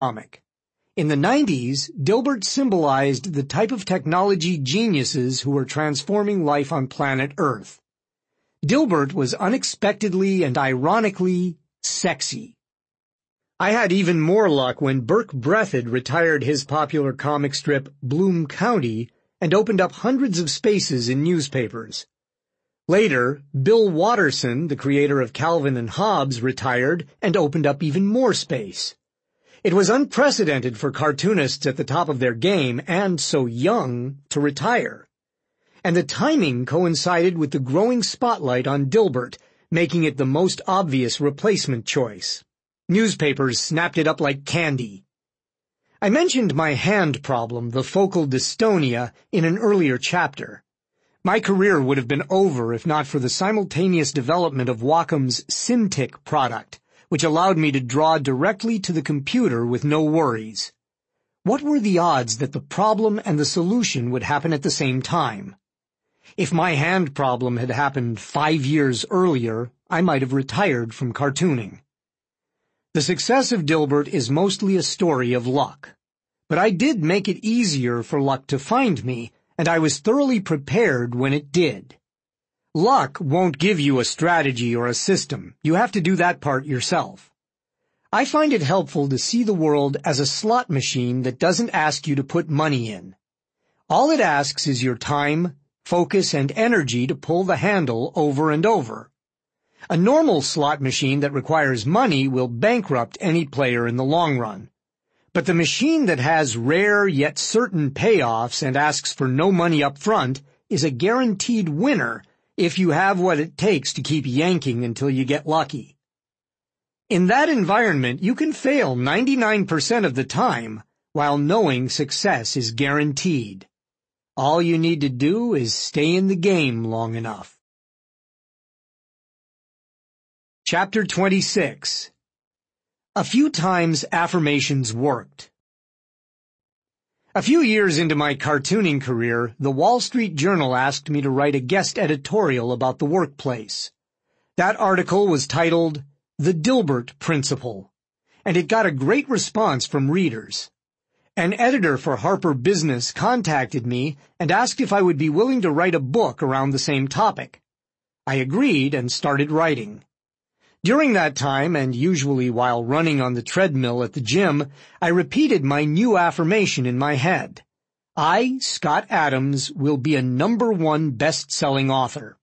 comic. In the 90s, Dilbert symbolized the type of technology geniuses who were transforming life on planet Earth. Dilbert was unexpectedly and ironically sexy. I had even more luck when Burke Breathed retired his popular comic strip Bloom County and opened up hundreds of spaces in newspapers. Later, Bill Watterson, the creator of Calvin and Hobbes, retired and opened up even more space. It was unprecedented for cartoonists at the top of their game and so young to retire. And the timing coincided with the growing spotlight on Dilbert, making it the most obvious replacement choice. Newspapers snapped it up like candy. I mentioned my hand problem, the focal dystonia, in an earlier chapter. My career would have been over if not for the simultaneous development of Wacom's Cintiq product, which allowed me to draw directly to the computer with no worries. What were the odds that the problem and the solution would happen at the same time? If my hand problem had happened 5 years earlier, I might have retired from cartooning. The success of Dilbert is mostly a story of luck. But I did make it easier for luck to find me, and I was thoroughly prepared when it did. Luck won't give you a strategy or a system. You have to do that part yourself. I find it helpful to see the world as a slot machine that doesn't ask you to put money in. All it asks is your time, focus, and energy to pull the handle over and over. A normal slot machine that requires money will bankrupt any player in the long run. But the machine that has rare yet certain payoffs and asks for no money up front is a guaranteed winner if you have what it takes to keep yanking until you get lucky. In that environment, you can fail 99% of the time while knowing success is guaranteed. All you need to do is stay in the game long enough. Chapter 26. A few times affirmations worked. A few years into my cartooning career, the Wall Street Journal asked me to write a guest editorial about the workplace. That article was titled The Dilbert Principle, and it got a great response from readers. An editor for Harper Business contacted me and asked if I would be willing to write a book around the same topic. I agreed and started writing. During that time, and usually while running on the treadmill at the gym, I repeated my new affirmation in my head. I, Scott Adams, will be a #1 best-selling author.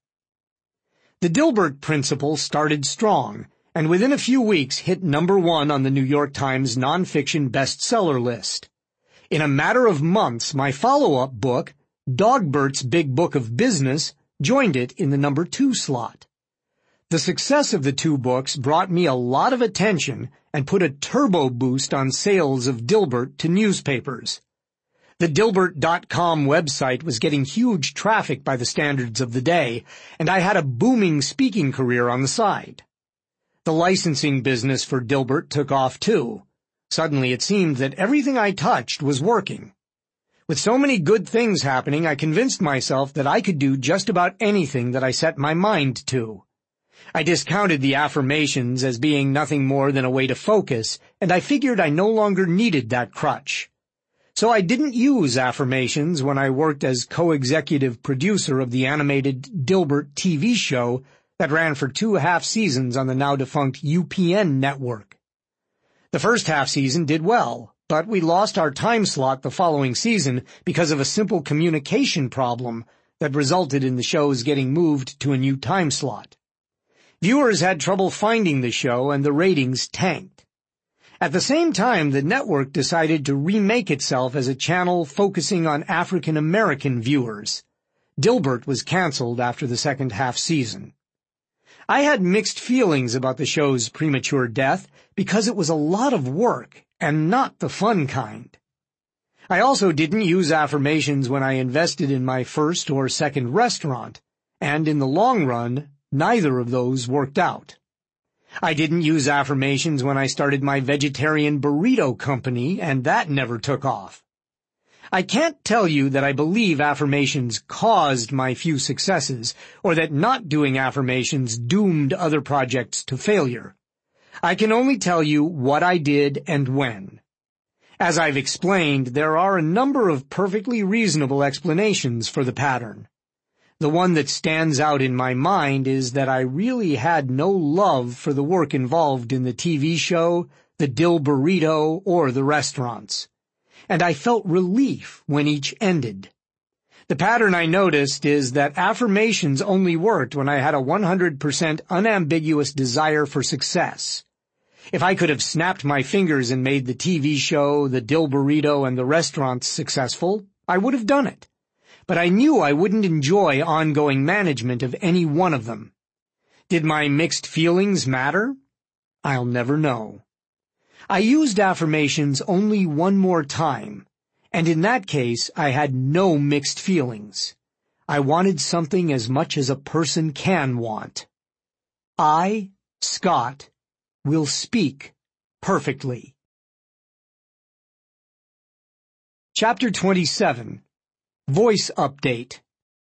The Dilbert Principle started strong, and within a few weeks hit #1 on the New York Times nonfiction bestseller list. In a matter of months, my follow-up book, Dogbert's Big Book of Business, joined it in the #2 slot. The success of the two books brought me a lot of attention and put a turbo boost on sales of Dilbert to newspapers. The Dilbert.com website was getting huge traffic by the standards of the day, and I had a booming speaking career on the side. The licensing business for Dilbert took off too. Suddenly it seemed that everything I touched was working. With so many good things happening, I convinced myself that I could do just about anything that I set my mind to. I discounted the affirmations as being nothing more than a way to focus, and I figured I no longer needed that crutch. So I didn't use affirmations when I worked as co-executive producer of the animated Dilbert TV show that ran for 2 half seasons on the now-defunct UPN network. The first half season did well, but we lost our time slot the following season because of a simple communication problem that resulted in the shows getting moved to a new time slot. Viewers had trouble finding the show, and the ratings tanked. At the same time, the network decided to remake itself as a channel focusing on African American viewers. Dilbert was canceled after the second half season. I had mixed feelings about the show's premature death because it was a lot of work and not the fun kind. I also didn't use affirmations when I invested in my first or second restaurant, and in the long run, neither of those worked out. I didn't use affirmations when I started my vegetarian burrito company, and that never took off. I can't tell you that I believe affirmations caused my few successes, or that not doing affirmations doomed other projects to failure. I can only tell you what I did and when. As I've explained, there are a number of perfectly reasonable explanations for the pattern. The one that stands out in my mind is that I really had no love for the work involved in the TV show, the dill burrito, or the restaurants. And I felt relief when each ended. The pattern I noticed is that affirmations only worked when I had a 100% unambiguous desire for success. If I could have snapped my fingers and made the TV show, the dill burrito, and the restaurants successful, I would have done it. But I knew I wouldn't enjoy ongoing management of any one of them. Did my mixed feelings matter? I'll never know. I used affirmations only one more time, and in that case I had no mixed feelings. I wanted something as much as a person can want. I, Scott, will speak perfectly. Chapter 27. Voice Update.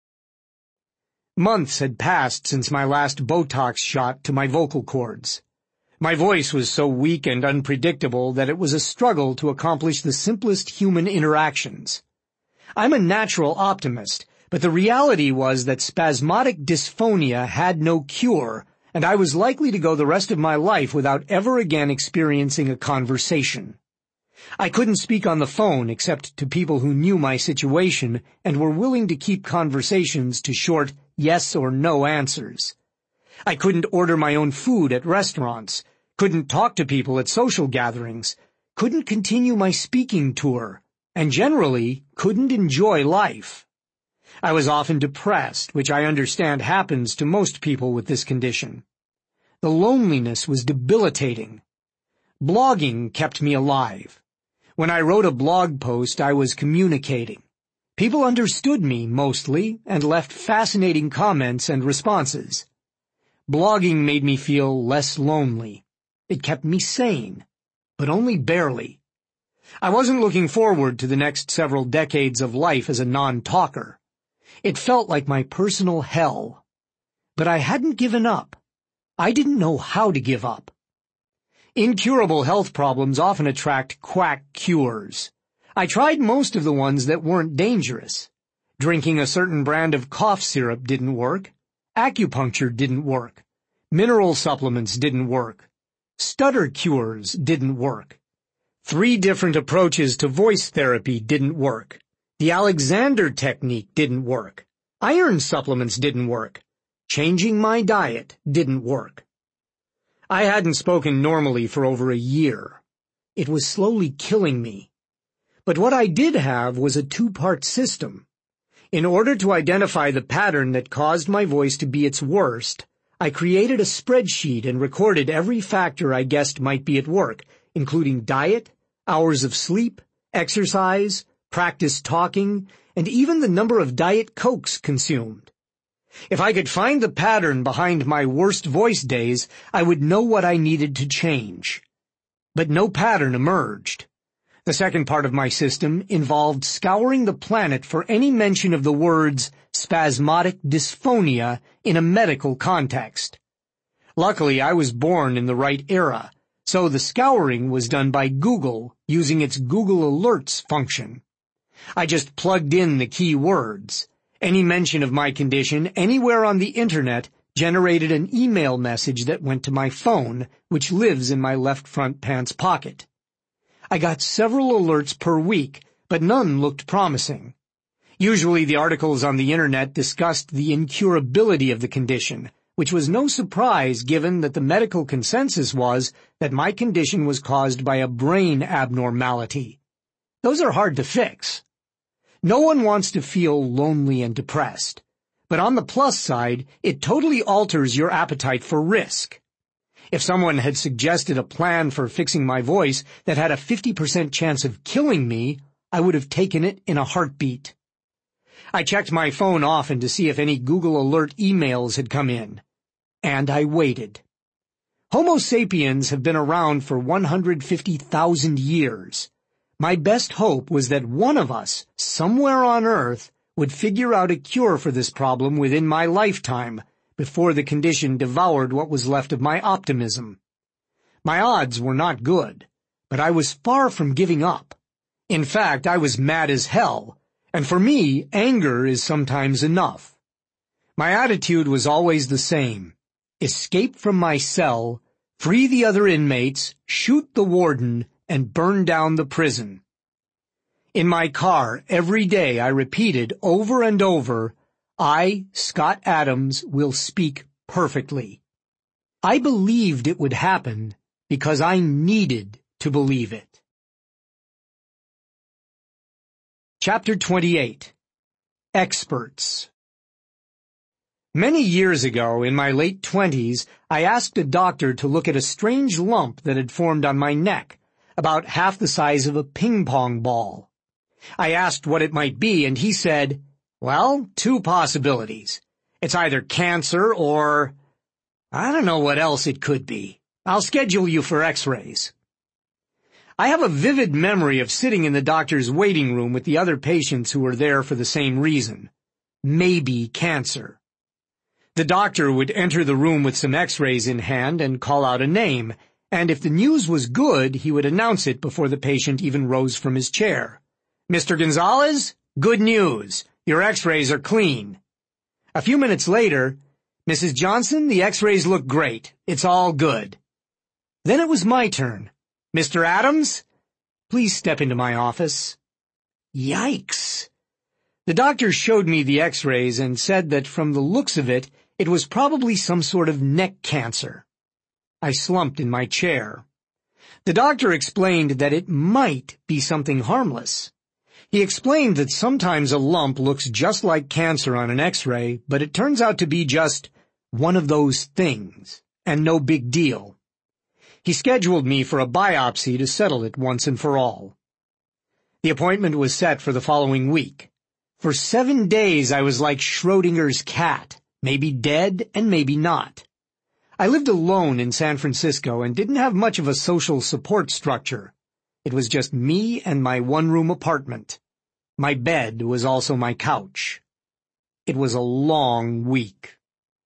Months had passed since my last Botox shot to my vocal cords. My voice was so weak and unpredictable that it was a struggle to accomplish the simplest human interactions. I'm a natural optimist, but the reality was that spasmodic dysphonia had no cure, and I was likely to go the rest of my life without ever again experiencing a conversation. I couldn't speak on the phone except to people who knew my situation and were willing to keep conversations to short yes or no answers. I couldn't order my own food at restaurants, couldn't talk to people at social gatherings, couldn't continue my speaking tour, and generally couldn't enjoy life. I was often depressed, which I understand happens to most people with this condition. The loneliness was debilitating. Blogging kept me alive. When I wrote a blog post, I was communicating. People understood me, mostly, and left fascinating comments and responses. Blogging made me feel less lonely. It kept me sane, but only barely. I wasn't looking forward to the next several decades of life as a non-talker. It felt like my personal hell. But I hadn't given up. I didn't know how to give up. Incurable health problems often attract quack cures. I tried most of the ones that weren't dangerous. Drinking a certain brand of cough syrup didn't work. Acupuncture didn't work. Mineral supplements didn't work. Stutter cures didn't work. 3 different approaches to voice therapy didn't work. The Alexander technique didn't work. Iron supplements didn't work. Changing my diet didn't work. I hadn't spoken normally for over a year. It was slowly killing me. But what I did have was a 2-part system. In order to identify the pattern that caused my voice to be its worst, I created a spreadsheet and recorded every factor I guessed might be at work, including diet, hours of sleep, exercise, practice talking, and even the number of Diet Cokes consumed. If I could find the pattern behind my worst voice days, I would know what I needed to change. But no pattern emerged. The second part of my system involved scouring the planet for any mention of the words spasmodic dysphonia in a medical context. Luckily, I was born in the right era, so the scouring was done by Google using its Google Alerts function. I just plugged in the key words. Any mention of my condition anywhere on the internet generated an email message that went to my phone, which lives in my left front pants pocket. I got several alerts per week, but none looked promising. Usually the articles on the internet discussed the incurability of the condition, which was no surprise given that the medical consensus was that my condition was caused by a brain abnormality. Those are hard to fix. No one wants to feel lonely and depressed, but on the plus side, it totally alters your appetite for risk. If someone had suggested a plan for fixing my voice that had a 50% chance of killing me, I would have taken it in a heartbeat. I checked my phone often to see if any Google Alert emails had come in, and I waited. Homo sapiens have been around for 150,000 years. My best hope was that one of us, somewhere on Earth, would figure out a cure for this problem within my lifetime, before the condition devoured what was left of my optimism. My odds were not good, but I was far from giving up. In fact, I was mad as hell, and for me, anger is sometimes enough. My attitude was always the same: escape from my cell, free the other inmates, shoot the warden, and burn down the prison. In my car, every day I repeated over and over, I, Scott Adams, will speak perfectly. I believed it would happen because I needed to believe it. Chapter 28. Experts. Many years ago, in my late 20s, I asked a doctor to look at a strange lump that had formed on my neck, about half the size of a ping-pong ball. I asked what it might be, and he said, well, 2 possibilities. It's either cancer or I don't know what else it could be. I'll schedule you for x-rays. I have a vivid memory of sitting in the doctor's waiting room with the other patients who were there for the same reason. Maybe cancer. The doctor would enter the room with some x-rays in hand and call out a name, and if the news was good, he would announce it before the patient even rose from his chair. Mr. Gonzalez, good news. Your x-rays are clean. A few minutes later, Mrs. Johnson, the x-rays look great. It's all good. Then it was my turn. Mr. Adams, please step into my office. Yikes. The doctor showed me the x-rays and said that from the looks of it, it was probably some sort of neck cancer. I slumped in my chair. The doctor explained that it might be something harmless. He explained that sometimes a lump looks just like cancer on an x-ray, but it turns out to be just one of those things, and no big deal. He scheduled me for a biopsy to settle it once and for all. The appointment was set for the following week. For 7 days I was like Schrodinger's cat, maybe dead and maybe not. I lived alone in San Francisco and didn't have much of a social support structure. It was just me and my 1-room apartment. My bed was also my couch. It was a long week.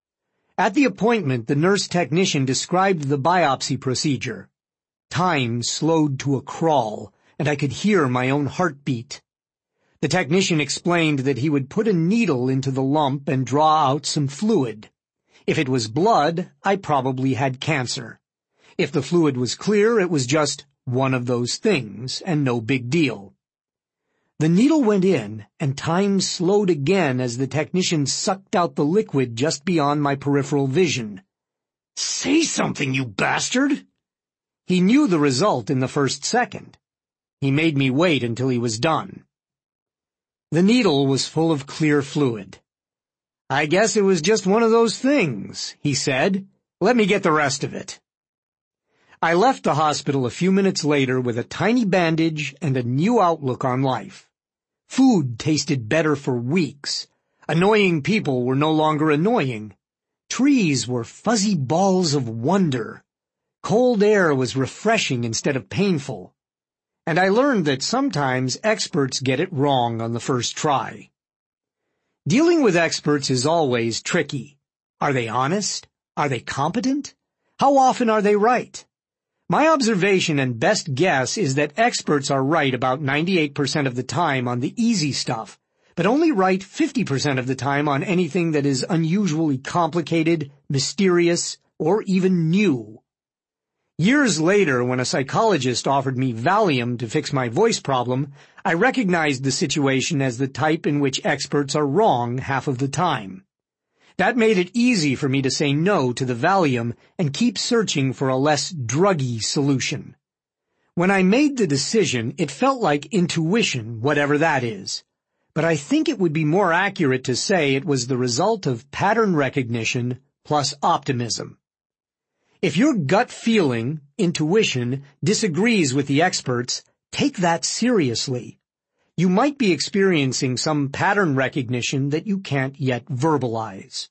At the appointment, the nurse technician described the biopsy procedure. Time slowed to a crawl, and I could hear my own heartbeat. The technician explained that he would put a needle into the lump and draw out some fluid. If it was blood, I probably had cancer. If the fluid was clear, it was just one of those things, and no big deal. The needle went in, and time slowed again as the technician sucked out the liquid just beyond my peripheral vision. Say something, you bastard! He knew the result in the first second. He made me wait until he was done. The needle was full of clear fluid. I guess it was just one of those things, he said. Let me get the rest of it. I left the hospital a few minutes later with a tiny bandage and a new outlook on life. Food tasted better for weeks. Annoying people were no longer annoying. Trees were fuzzy balls of wonder. Cold air was refreshing instead of painful. And I learned that sometimes experts get it wrong on the first try. Dealing with experts is always tricky. Are they honest? Are they competent? How often are they right? My observation and best guess is that experts are right about 98% of the time on the easy stuff, but only right 50% of the time on anything that is unusually complicated, mysterious, or even new. Years later, when a psychologist offered me Valium to fix my voice problem, I recognized the situation as the type in which experts are wrong half of the time. That made it easy for me to say no to the Valium and keep searching for a less druggy solution. When I made the decision, it felt like intuition, whatever that is. But I think it would be more accurate to say it was the result of pattern recognition plus optimism. If your gut feeling, intuition, disagrees with the experts, take that seriously. You might be experiencing some pattern recognition that you can't yet verbalize.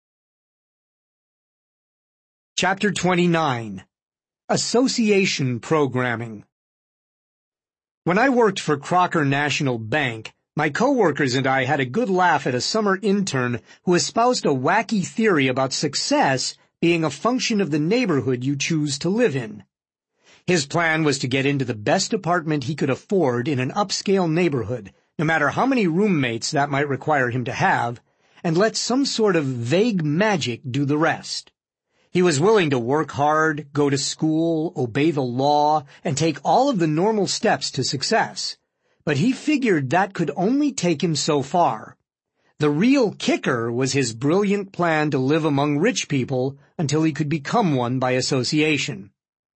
Chapter 29. Association Programming. When I worked for Crocker National Bank, my coworkers and I had a good laugh at a summer intern who espoused a wacky theory about success being a function of the neighborhood you choose to live in. His plan was to get into the best apartment he could afford in an upscale neighborhood, no matter how many roommates that might require him to have, and let some sort of vague magic do the rest. He was willing to work hard, go to school, obey the law, and take all of the normal steps to success. But he figured that could only take him so far. The real kicker was his brilliant plan to live among rich people until he could become one by association.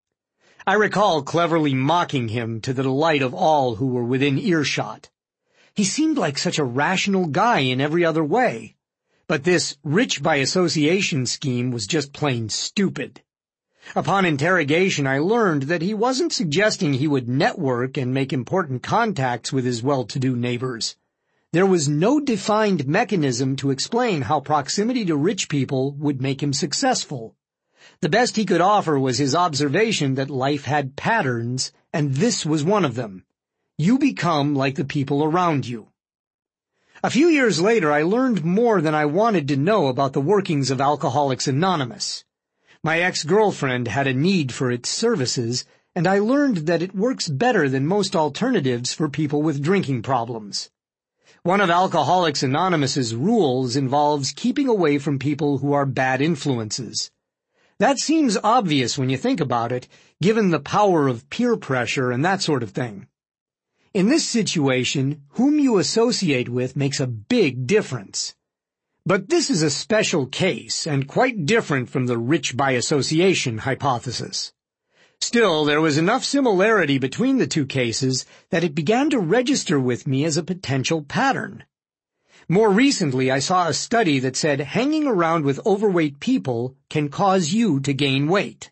I recall cleverly mocking him to the delight of all who were within earshot. He seemed like such a rational guy in every other way. But this rich by association scheme was just plain stupid. Upon interrogation, I learned that he wasn't suggesting he would network and make important contacts with his well-to-do neighbors. There was no defined mechanism to explain how proximity to rich people would make him successful. The best he could offer was his observation that life had patterns, and this was one of them. You become like the people around you. A few years later, I learned more than I wanted to know about the workings of Alcoholics Anonymous. My ex-girlfriend had a need for its services, and I learned that it works better than most alternatives for people with drinking problems. One of Alcoholics Anonymous's rules involves keeping away from people who are bad influences. That seems obvious when you think about it, given the power of peer pressure and that sort of thing. In this situation, whom you associate with makes a big difference. But this is a special case and quite different from the rich by association hypothesis. Still, there was enough similarity between the two cases that it began to register with me as a potential pattern. More recently, I saw a study that said hanging around with overweight people can cause you to gain weight.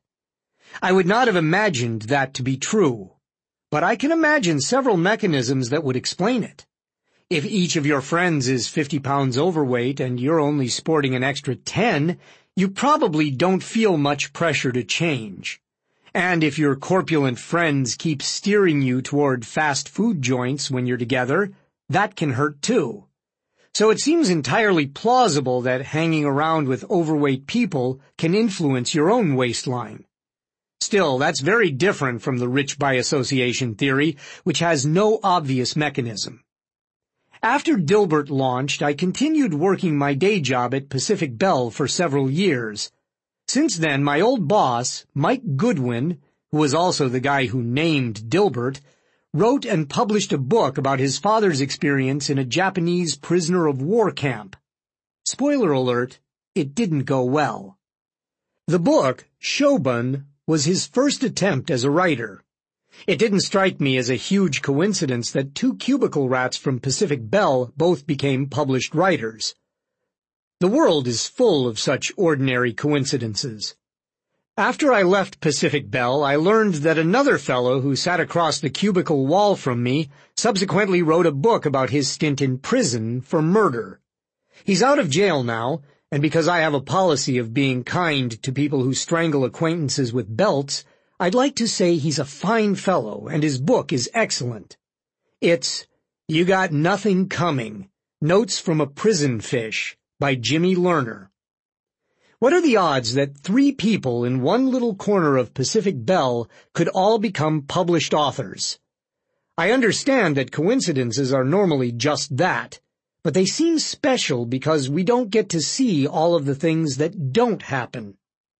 I would not have imagined that to be true. But I can imagine several mechanisms that would explain it. If each of your friends is 50 pounds overweight and you're only sporting an extra 10, you probably don't feel much pressure to change. And if your corpulent friends keep steering you toward fast food joints when you're together, that can hurt too. So it seems entirely plausible that hanging around with overweight people can influence your own waistline. Still, that's very different from the rich by association theory, which has no obvious mechanism. After Dilbert launched, I continued working my day job at Pacific Bell for several years. Since then, my old boss, Mike Goodwin, who was also the guy who named Dilbert, wrote and published a book about his father's experience in a Japanese prisoner of war camp. Spoiler alert, it didn't go well. The book, Shogun, was his first attempt as a writer. It didn't strike me as a huge coincidence that two cubicle rats from Pacific Bell both became published writers. The world is full of such ordinary coincidences. After I left Pacific Bell, I learned that another fellow who sat across the cubicle wall from me subsequently wrote a book about his stint in prison for murder. He's out of jail now, and because I have a policy of being kind to people who strangle acquaintances with belts, I'd like to say he's a fine fellow, and his book is excellent. It's You Got Nothing Coming, Notes from a Prison Fish, by Jimmy Lerner. What are the odds that 3 people in one little corner of Pacific Bell could all become published authors? I understand that coincidences are normally just that, but they seem special because we don't get to see all of the things that don't happen.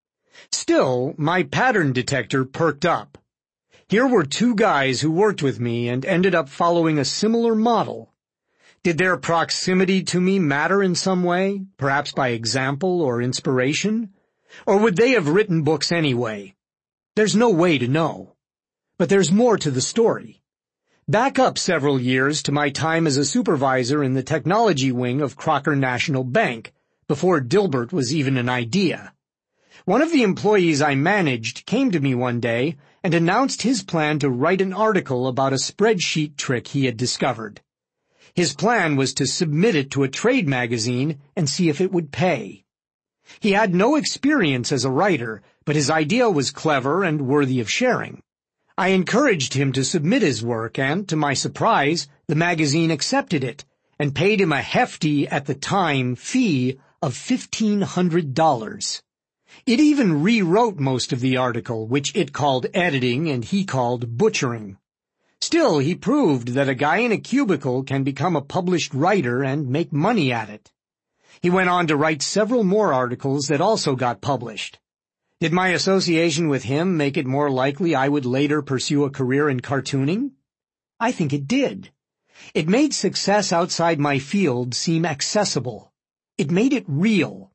Still, my pattern detector perked up. Here were 2 guys who worked with me and ended up following a similar model. Did their proximity to me matter in some way, perhaps by example or inspiration? Or would they have written books anyway? There's no way to know. But there's more to the story. Back up several years to my time as a supervisor in the technology wing of Crocker National Bank, before Dilbert was even an idea. One of the employees I managed came to me one day and announced his plan to write an article about a spreadsheet trick he had discovered. His plan was to submit it to a trade magazine and see if it would pay. He had no experience as a writer, but his idea was clever and worthy of sharing. I encouraged him to submit his work, and, to my surprise, the magazine accepted it and paid him a hefty, at the time, fee of $1,500. It even rewrote most of the article, which it called editing and he called butchering. Still, he proved that a guy in a cubicle can become a published writer and make money at it. He went on to write several more articles that also got published. Did my association with him make it more likely I would later pursue a career in cartooning? I think it did. It made success outside my field seem accessible. It made it real.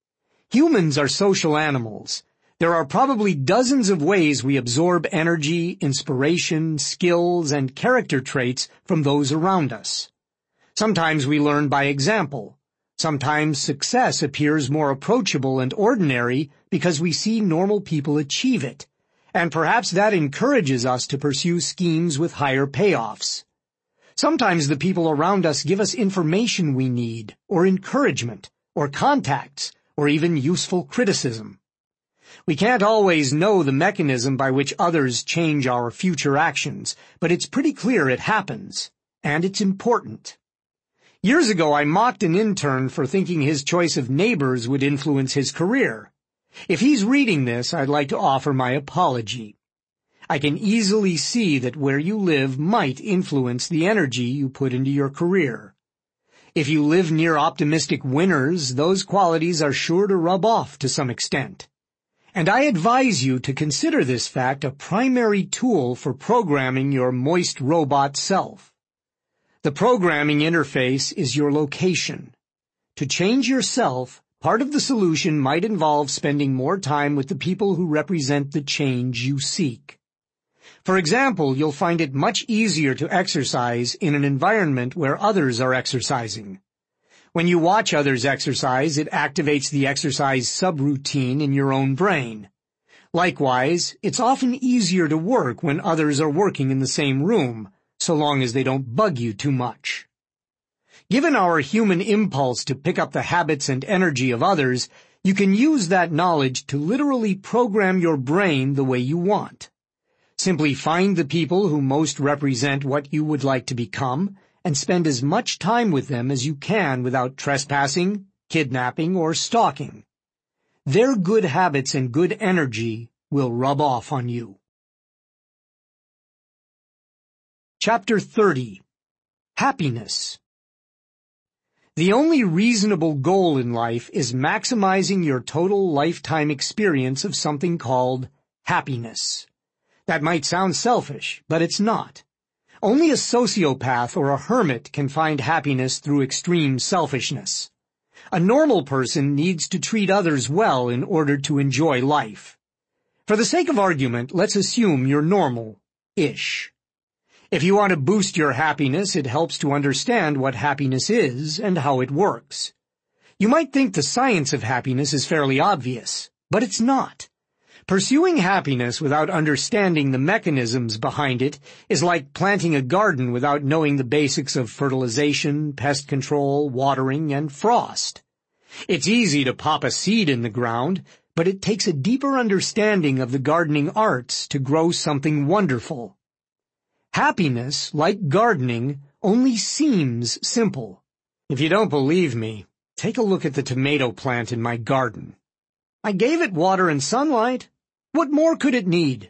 Humans are social animals. There are probably dozens of ways we absorb energy, inspiration, skills, and character traits from those around us. Sometimes we learn by example. Sometimes success appears more approachable and ordinary because we see normal people achieve it, and perhaps that encourages us to pursue schemes with higher payoffs. Sometimes the people around us give us information we need, or encouragement, or contacts, or even useful criticism. We can't always know the mechanism by which others change our future actions, but it's pretty clear it happens, and it's important. Years ago, I mocked an intern for thinking his choice of neighbors would influence his career. If he's reading this, I'd like to offer my apology. I can easily see that where you live might influence the energy you put into your career. If you live near optimistic winners, those qualities are sure to rub off to some extent. And I advise you to consider this fact a primary tool for programming your moist robot self. The programming interface is your location. To change yourself, part of the solution might involve spending more time with the people who represent the change you seek. For example, you'll find it much easier to exercise in an environment where others are exercising. When you watch others exercise, it activates the exercise subroutine in your own brain. Likewise, it's often easier to work when others are working in the same room, so long as they don't bug you too much. Given our human impulse to pick up the habits and energy of others, you can use that knowledge to literally program your brain the way you want. Simply find the people who most represent what you would like to become and spend as much time with them as you can without trespassing, kidnapping, or stalking. Their good habits and good energy will rub off on you. Chapter 30. Happiness. The only reasonable goal in life is maximizing your total lifetime experience of something called happiness. That might sound selfish, but it's not. Only a sociopath or a hermit can find happiness through extreme selfishness. A normal person needs to treat others well in order to enjoy life. For the sake of argument, let's assume you're normal-ish. If you want to boost your happiness, it helps to understand what happiness is and how it works. You might think the science of happiness is fairly obvious, but it's not. Pursuing happiness without understanding the mechanisms behind it is like planting a garden without knowing the basics of fertilization, pest control, watering, and frost. It's easy to pop a seed in the ground, but it takes a deeper understanding of the gardening arts to grow something wonderful. Happiness, like gardening, only seems simple. If you don't believe me, take a look at the tomato plant in my garden. I gave it water and sunlight. What more could it need?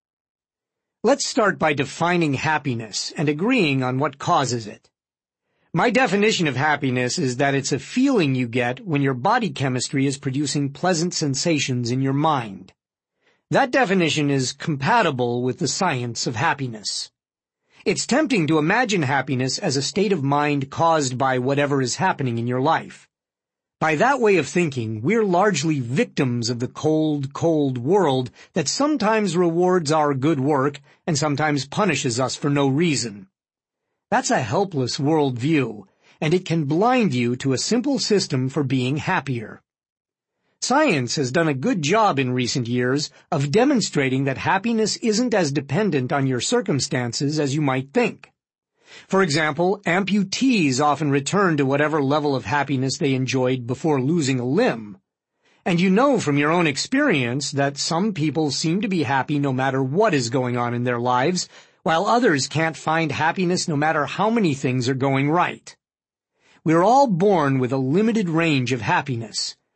Let's start by defining happiness and agreeing on what causes it. My definition of happiness is that it's a feeling you get when your body chemistry is producing pleasant sensations in your mind. That definition is compatible with the science of happiness. It's tempting to imagine happiness as a state of mind caused by whatever is happening in your life. By that way of thinking, we're largely victims of the cold, cold world that sometimes rewards our good work and sometimes punishes us for no reason. That's a helpless worldview, and it can blind you to a simple system for being happier. Science has done a good job in recent years of demonstrating that happiness isn't as dependent on your circumstances as you might think. For example, amputees often return to whatever level of happiness they enjoyed before losing a limb. And you know from your own experience that some people seem to be happy no matter what is going on in their lives, while others can't find happiness no matter how many things are going right. We're all born with a limited range of happiness,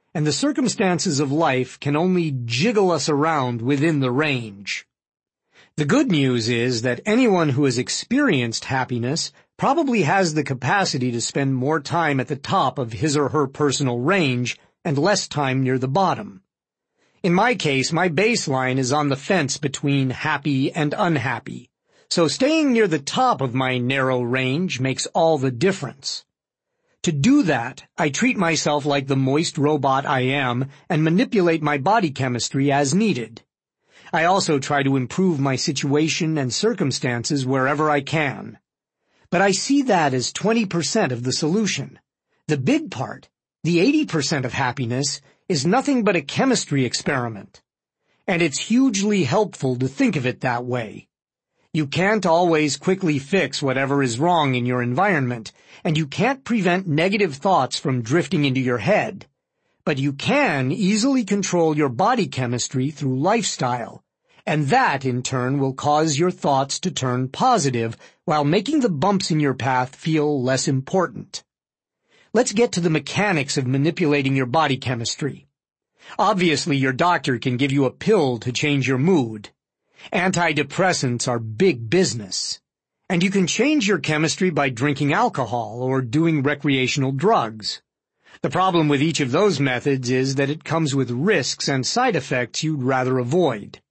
and the circumstances of life can only jiggle us around within the range. The good news is that anyone who has experienced happiness probably has the capacity to spend more time at the top of his or her personal range and less time near the bottom. In my case, my baseline is on the fence between happy and unhappy, so staying near the top of my narrow range makes all the difference. To do that, I treat myself like the moist robot I am and manipulate my body chemistry as needed. I also try to improve my situation and circumstances wherever I can. But I see that as 20% of the solution. The big part, the 80% of happiness, is nothing but a chemistry experiment. And it's hugely helpful to think of it that way. You can't always quickly fix whatever is wrong in your environment, and you can't prevent negative thoughts from drifting into your head. But you can easily control your body chemistry through lifestyle, and that, in turn, will cause your thoughts to turn positive while making the bumps in your path feel less important. Let's get to the mechanics of manipulating your body chemistry. Obviously, your doctor can give you a pill to change your mood. Antidepressants are big business. And you can change your chemistry by drinking alcohol or doing recreational drugs. The problem with each of those methods is that it comes with risks and side effects you'd rather avoid.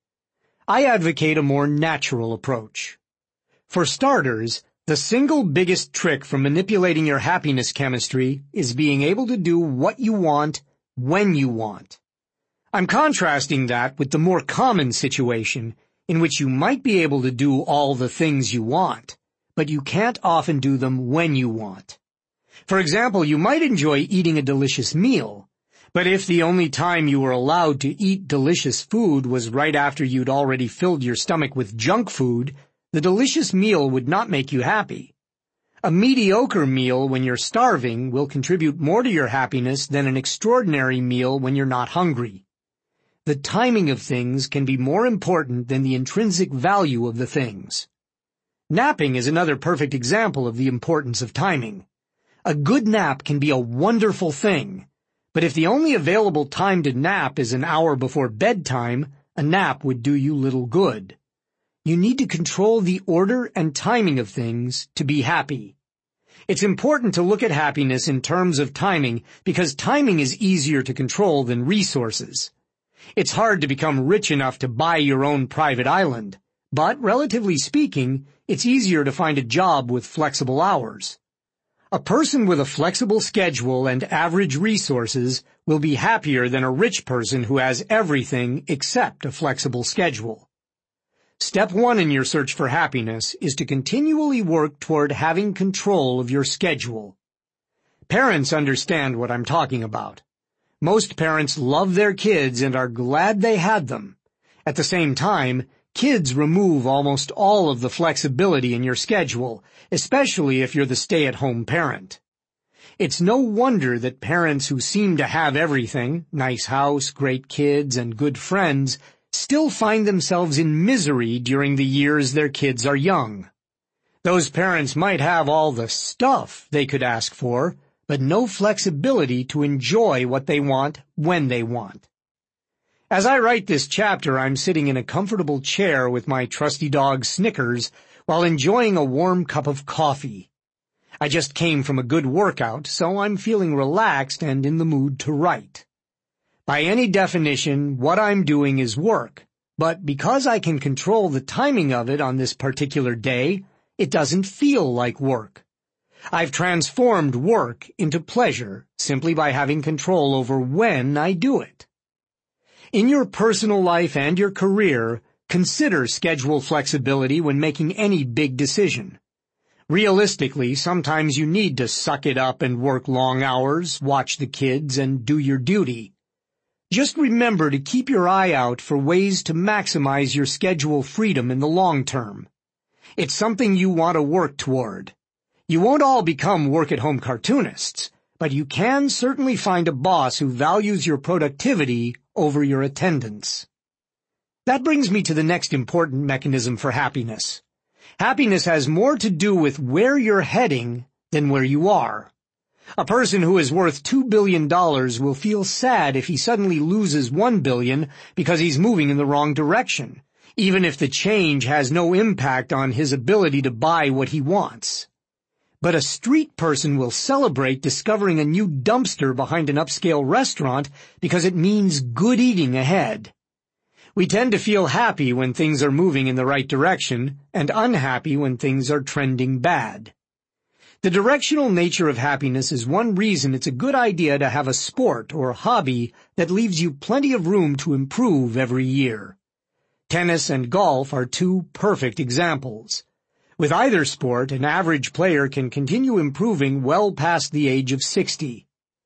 I advocate a more natural approach. For starters, the single biggest trick for manipulating your happiness chemistry is being able to do what you want when you want. I'm contrasting that with the more common situation in which you might be able to do all the things you want, but you can't often do them when you want. For example, you might enjoy eating a delicious meal, but if the only time you were allowed to eat delicious food was right after you'd already filled your stomach with junk food, the delicious meal would not make you happy. A mediocre meal when you're starving will contribute more to your happiness than an extraordinary meal when you're not hungry. The timing of things can be more important than the intrinsic value of the things. Napping is another perfect example of the importance of timing. A good nap can be a wonderful thing, but if the only available time to nap is an hour before bedtime, a nap would do you little good. You need to control the order and timing of things to be happy. It's important to look at happiness in terms of timing because timing is easier to control than resources. It's hard to become rich enough to buy your own private island, but relatively speaking, it's easier to find a job with flexible hours. A person with a flexible schedule and average resources will be happier than a rich person who has everything except a flexible schedule. Step 1 in your search for happiness is to continually work toward having control of your schedule. Parents understand what I'm talking about. Most parents love their kids and are glad they had them. At the same time, kids remove almost all of the flexibility in your schedule, especially if you're the stay-at-home parent. It's no wonder that parents who seem to have everything, nice house, great kids, and good friends, still find themselves in misery during the years their kids are young. Those parents might have all the stuff they could ask for, but no flexibility to enjoy what they want when they want. As I write this chapter, I'm sitting in a comfortable chair with my trusty dog Snickers while enjoying a warm cup of coffee. I just came from a good workout, so I'm feeling relaxed and in the mood to write. By any definition, what I'm doing is work, but because I can control the timing of it on this particular day, it doesn't feel like work. I've transformed work into pleasure simply by having control over when I do it. In your personal life and your career, consider schedule flexibility when making any big decision. Realistically, sometimes you need to suck it up and work long hours, watch the kids, and do your duty. Just remember to keep your eye out for ways to maximize your schedule freedom in the long term. It's something you want to work toward. You won't all become work-at-home cartoonists, but you can certainly find a boss who values your productivity over your attendance. That brings me to the next important mechanism for happiness. Happiness has more to do with where you're heading than where you are. A person who is worth $2 billion will feel sad if he suddenly loses $1 billion because he's moving in the wrong direction, even if the change has no impact on his ability to buy what he wants. But a street person will celebrate discovering a new dumpster behind an upscale restaurant because it means good eating ahead. We tend to feel happy when things are moving in the right direction and unhappy when things are trending bad. The directional nature of happiness is one reason it's a good idea to have a sport or hobby that leaves you plenty of room to improve every year. Tennis and golf are two perfect examples. With either sport, an average player can continue improving well past the age of 60.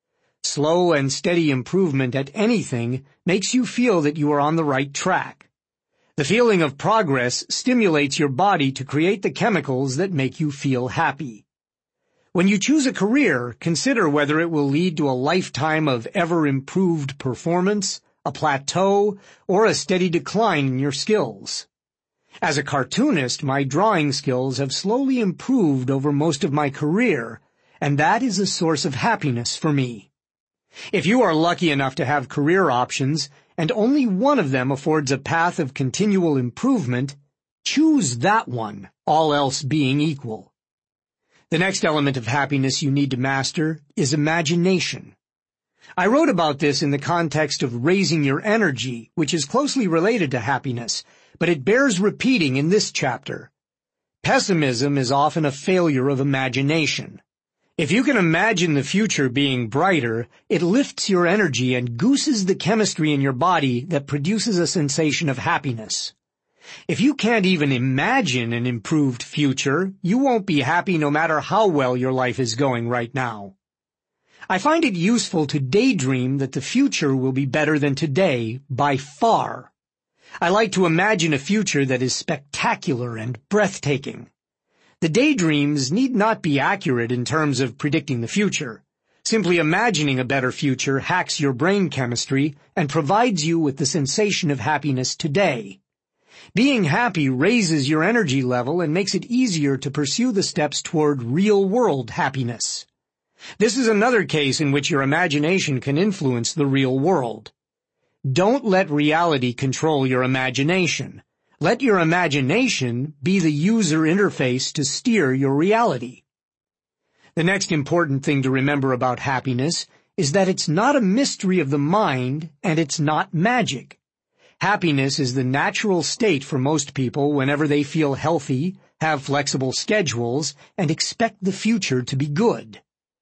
Slow and steady improvement at anything makes you feel that you are on the right track. The feeling of progress stimulates your body to create the chemicals that make you feel happy. When you choose a career, consider whether it will lead to a lifetime of ever-improved performance, a plateau, or a steady decline in your skills. As a cartoonist, my drawing skills have slowly improved over most of my career, and that is a source of happiness for me. If you are lucky enough to have career options, and only one of them affords a path of continual improvement, choose that one, all else being equal. The next element of happiness you need to master is imagination. I wrote about this in the context of raising your energy, which is closely related to happiness, but it bears repeating in this chapter. Pessimism is often a failure of imagination. If you can imagine the future being brighter, it lifts your energy and gooses the chemistry in your body that produces a sensation of happiness. If you can't even imagine an improved future, you won't be happy no matter how well your life is going right now. I find it useful to daydream that the future will be better than today by far. I like to imagine a future that is spectacular and breathtaking. The daydreams need not be accurate in terms of predicting the future. Simply imagining a better future hacks your brain chemistry and provides you with the sensation of happiness today. Being happy raises your energy level and makes it easier to pursue the steps toward real-world happiness. This is another case in which your imagination can influence the real world. Don't let reality control your imagination. Let your imagination be the user interface to steer your reality. The next important thing to remember about happiness is that it's not a mystery of the mind and it's not magic. Happiness is the natural state for most people whenever they feel healthy, have flexible schedules, and expect the future to be good.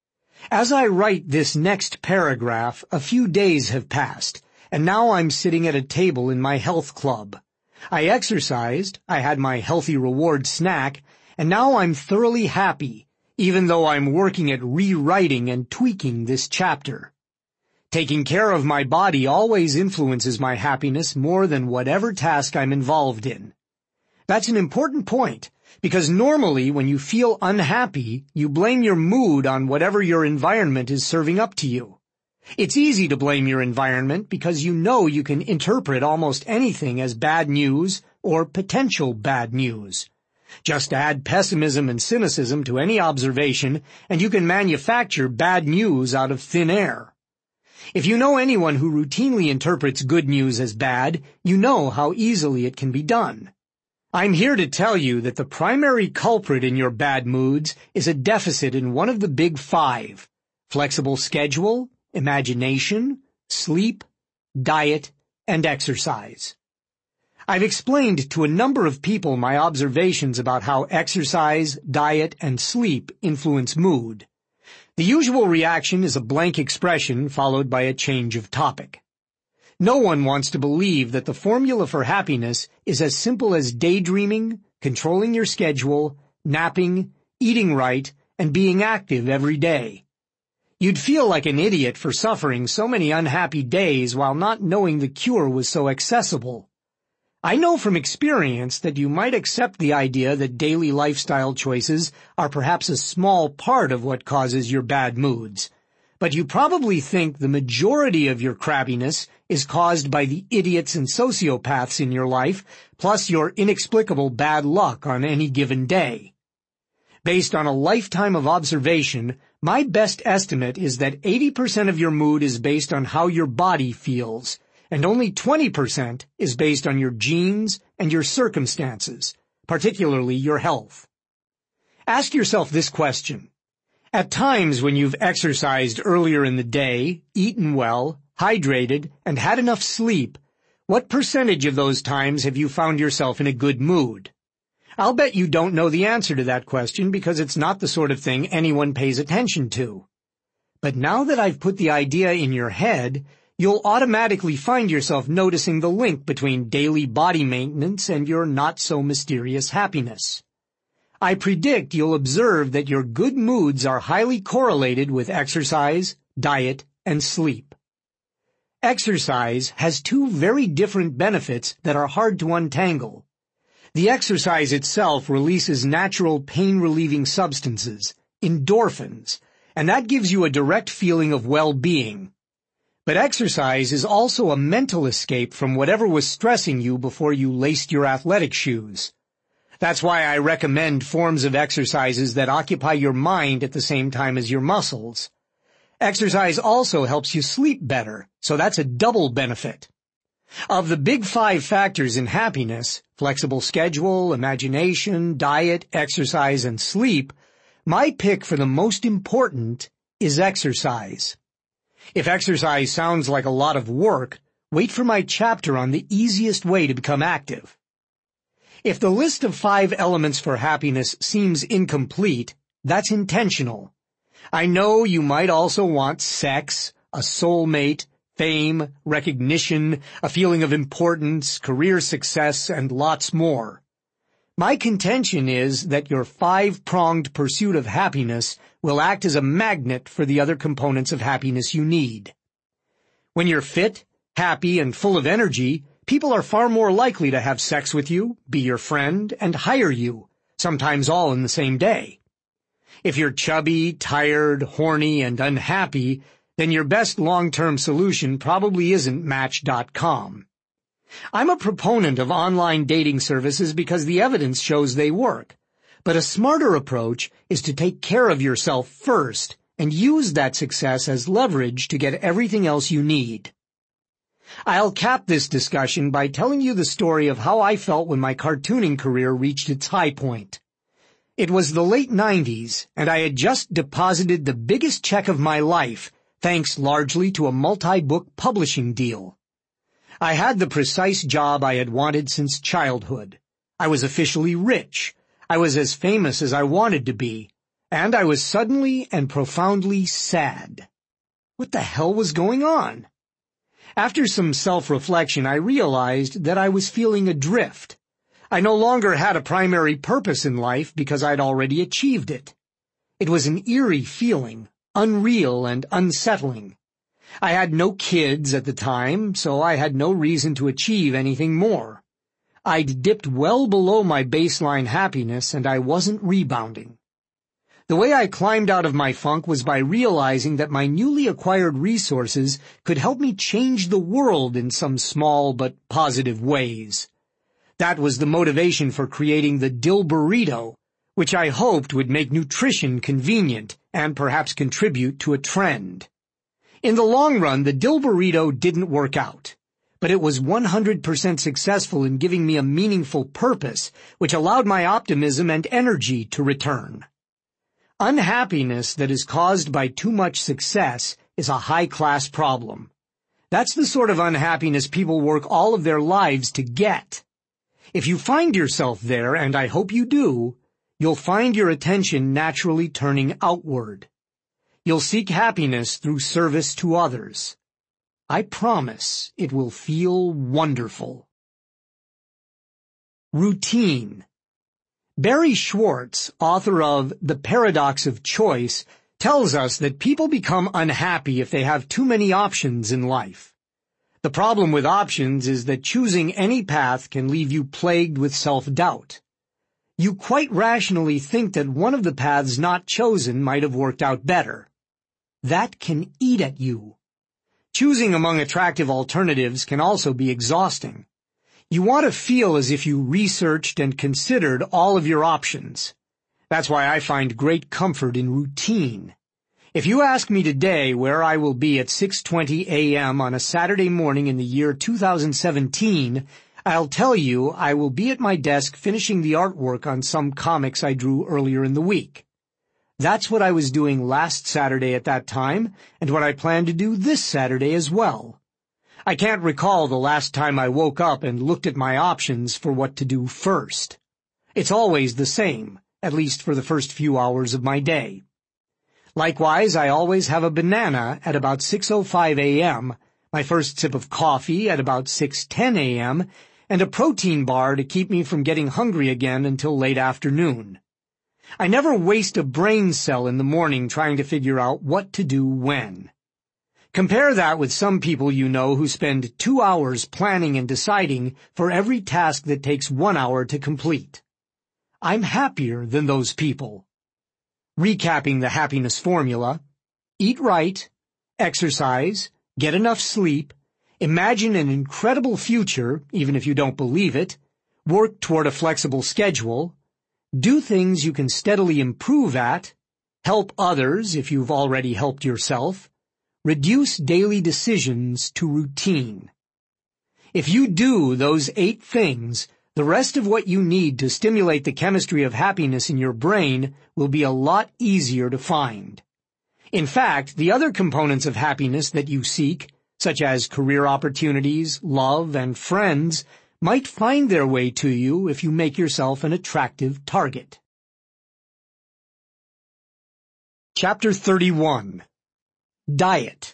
As I write this next paragraph, a few days have passed, and now I'm sitting at a table in my health club. I exercised, I had my healthy reward snack, and now I'm thoroughly happy, even though I'm working at rewriting and tweaking this chapter. Taking care of my body always influences my happiness more than whatever task I'm involved in. That's an important point, because normally when you feel unhappy, you blame your mood on whatever your environment is serving up to you. It's easy to blame your environment because you know you can interpret almost anything as bad news or potential bad news. Just add pessimism and cynicism to any observation, and you can manufacture bad news out of thin air. If you know anyone who routinely interprets good news as bad, you know how easily it can be done. I'm here to tell you that the primary culprit in your bad moods is a deficit in one of the big five: flexible schedule, imagination, sleep, diet, and exercise. I've explained to a number of people my observations about how exercise, diet, and sleep influence mood. The usual reaction is a blank expression followed by a change of topic. No one wants to believe that the formula for happiness is as simple as daydreaming, controlling your schedule, napping, eating right, and being active every day. You'd feel like an idiot for suffering so many unhappy days while not knowing the cure was so accessible. I know from experience that you might accept the idea that daily lifestyle choices are perhaps a small part of what causes your bad moods, but you probably think the majority of your crabbiness is caused by the idiots and sociopaths in your life, plus your inexplicable bad luck on any given day. Based on a lifetime of observation, my best estimate is that 80% of your mood is based on how your body feels, and only 20% is based on your genes and your circumstances, particularly your health. Ask yourself this question. At times when you've exercised earlier in the day, eaten well, hydrated, and had enough sleep, what percentage of those times have you found yourself in a good mood? I'll bet you don't know the answer to that question because it's not the sort of thing anyone pays attention to. But now that I've put the idea in your head, you'll automatically find yourself noticing the link between daily body maintenance and your not-so-mysterious happiness. I predict you'll observe that your good moods are highly correlated with exercise, diet, and sleep. Exercise has two very different benefits that are hard to untangle. The exercise itself releases natural pain-relieving substances, endorphins, and that gives you a direct feeling of well-being. But exercise is also a mental escape from whatever was stressing you before you laced your athletic shoes. That's why I recommend forms of exercises that occupy your mind at the same time as your muscles. Exercise also helps you sleep better, so that's a double benefit. Of the big 5 factors in happiness, flexible schedule, imagination, diet, exercise, and sleep, my pick for the most important is exercise. If exercise sounds like a lot of work, wait for my chapter on the easiest way to become active. If the list of 5 elements for happiness seems incomplete, that's intentional. I know you might also want sex, a soulmate, fame, recognition, a feeling of importance, career success, and lots more. My contention is that your 5-pronged pursuit of happiness will act as a magnet for the other components of happiness you need. When you're fit, happy, and full of energy, people are far more likely to have sex with you, be your friend, and hire you, sometimes all in the same day. If you're chubby, tired, horny, and unhappy, then your best long-term solution probably isn't Match.com. I'm a proponent of online dating services because the evidence shows they work. But a smarter approach is to take care of yourself first and use that success as leverage to get everything else you need. I'll cap this discussion by telling you the story of how I felt when my cartooning career reached its high point. It was the late 90s, and I had just deposited the biggest check of my life, thanks largely to a multi-book publishing deal. I had the precise job I had wanted since childhood. I was officially rich. I was as famous as I wanted to be. And I was suddenly and profoundly sad. What the hell was going on? After some self-reflection, I realized that I was feeling adrift. I no longer had a primary purpose in life because I'd already achieved it. It was an eerie feeling, unreal and unsettling. I had no kids at the time, so I had no reason to achieve anything more. I'd dipped well below my baseline happiness, and I wasn't rebounding. The way I climbed out of my funk was by realizing that my newly acquired resources could help me change the world in some small but positive ways. That was the motivation for creating the Dill Burrito, which I hoped would make nutrition convenient and perhaps contribute to a trend. In the long run, the Dill Burrito didn't work out, but it was 100% successful in giving me a meaningful purpose, which allowed my optimism and energy to return. Unhappiness that is caused by too much success is a high-class problem. That's the sort of unhappiness people work all of their lives to get. If you find yourself there, and I hope you do, you'll find your attention naturally turning outward. You'll seek happiness through service to others. I promise it will feel wonderful. Routine. Barry Schwartz, author of The Paradox of Choice, tells us that people become unhappy if they have too many options in life. The problem with options is that choosing any path can leave you plagued with self-doubt. You quite rationally think that one of the paths not chosen might have worked out better. That can eat at you. Choosing among attractive alternatives can also be exhausting. You want to feel as if you researched and considered all of your options. That's why I find great comfort in routine. If you ask me today where I will be at 6:20 a.m. on a Saturday morning in the year 2017, I'll tell you I will be at my desk finishing the artwork on some comics I drew earlier in the week. That's what I was doing last Saturday at that time, and what I plan to do this Saturday as well. I can't recall the last time I woke up and looked at my options for what to do first. It's always the same, at least for the first few hours of my day. Likewise, I always have a banana at about 6:05 a.m., my first sip of coffee at about 6:10 a.m., and a protein bar to keep me from getting hungry again until late afternoon. I never waste a brain cell in the morning trying to figure out what to do when. Compare that with some people you know who spend 2 hours planning and deciding for every task that takes 1 hour to complete. I'm happier than those people. Recapping the happiness formula: eat right, exercise, get enough sleep, imagine an incredible future, even if you don't believe it, work toward a flexible schedule, do things you can steadily improve at, help others if you've already helped yourself, reduce daily decisions to routine. If you do those 8 things, the rest of what you need to stimulate the chemistry of happiness in your brain will be a lot easier to find. In fact, the other components of happiness that you seek, such as career opportunities, love, and friends, might find their way to you if you make yourself an attractive target. Chapter 31. Diet.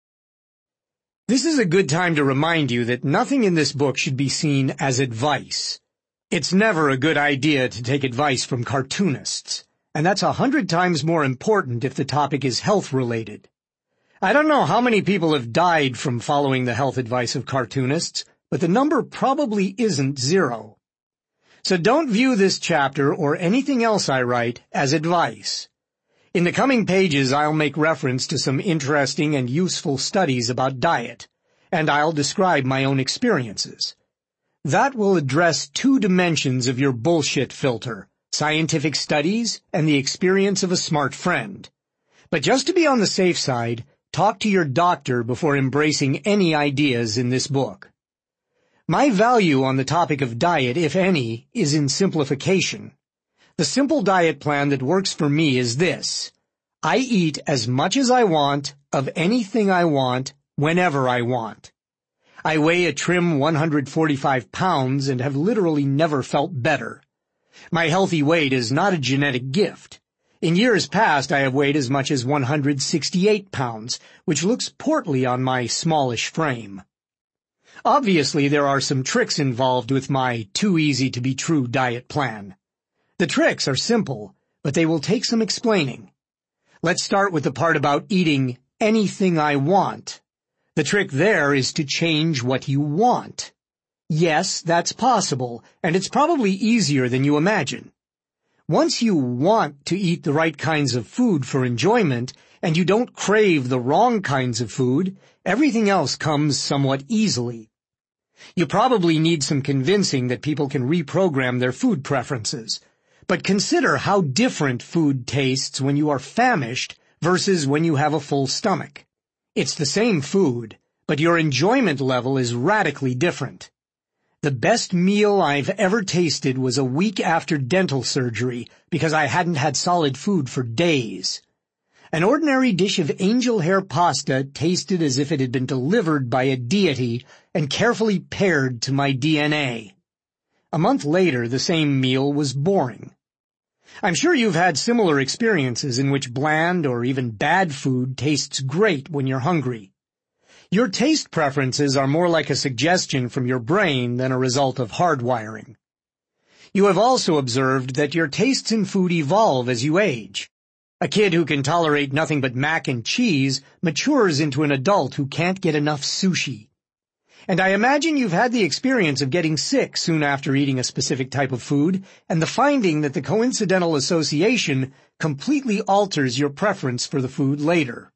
This is a good time to remind you that nothing in this book should be seen as advice. It's never a good idea to take advice from cartoonists, and that's 100 times more important if the topic is health-related. I don't know how many people have died from following the health advice of cartoonists, but the number probably isn't 0. So don't view this chapter or anything else I write as advice. In the coming pages, I'll make reference to some interesting and useful studies about diet, and I'll describe my own experiences. That will address 2 dimensions of your bullshit filter: scientific studies and the experience of a smart friend. But just to be on the safe side, talk to your doctor before embracing any ideas in this book. My value on the topic of diet, if any, is in simplification. The simple diet plan that works for me is this: I eat as much as I want, of anything I want, whenever I want. I weigh a trim 145 pounds and have literally never felt better. My healthy weight is not a genetic gift. In years past, I have weighed as much as 168 pounds, which looks portly on my smallish frame. Obviously, there are some tricks involved with my too-easy-to-be-true diet plan. The tricks are simple, but they will take some explaining. Let's start with the part about eating anything I want. The trick there is to change what you want. Yes, that's possible, and it's probably easier than you imagine. Once you want to eat the right kinds of food for enjoyment, and you don't crave the wrong kinds of food, everything else comes somewhat easily. You probably need some convincing that people can reprogram their food preferences. But consider how different food tastes when you are famished versus when you have a full stomach. It's the same food, but your enjoyment level is radically different. The best meal I've ever tasted was a week after dental surgery because I hadn't had solid food for days. An ordinary dish of angel hair pasta tasted as if it had been delivered by a deity and carefully paired to my DNA. A month later, the same meal was boring. I'm sure you've had similar experiences in which bland or even bad food tastes great when you're hungry. Your taste preferences are more like a suggestion from your brain than a result of hardwiring. You have also observed that your tastes in food evolve as you age. A kid who can tolerate nothing but mac and cheese matures into an adult who can't get enough sushi. And I imagine you've had the experience of getting sick soon after eating a specific type of food, and the finding that the coincidental association completely alters your preference for the food later.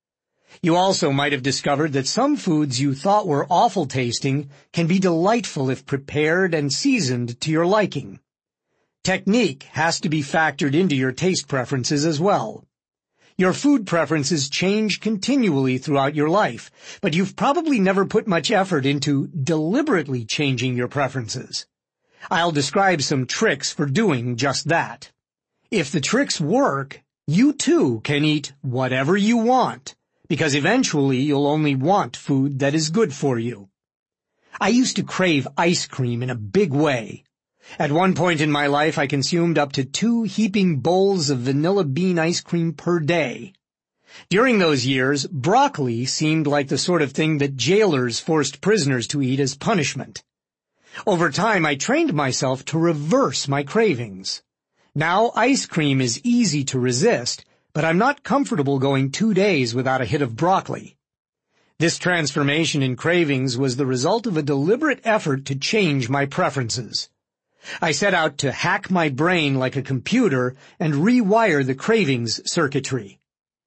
You also might have discovered that some foods you thought were awful tasting can be delightful if prepared and seasoned to your liking. Technique has to be factored into your taste preferences as well. Your food preferences change continually throughout your life, but you've probably never put much effort into deliberately changing your preferences. I'll describe some tricks for doing just that. If the tricks work, you too can eat whatever you want, because eventually you'll only want food that is good for you. I used to crave ice cream in a big way. At one point in my life, I consumed up to 2 heaping bowls of vanilla bean ice cream per day. During those years, broccoli seemed like the sort of thing that jailers forced prisoners to eat as punishment. Over time, I trained myself to reverse my cravings. Now, ice cream is easy to resist, but I'm not comfortable going 2 days without a hit of broccoli. This transformation in cravings was the result of a deliberate effort to change my preferences. I set out to hack my brain like a computer and rewire the cravings circuitry.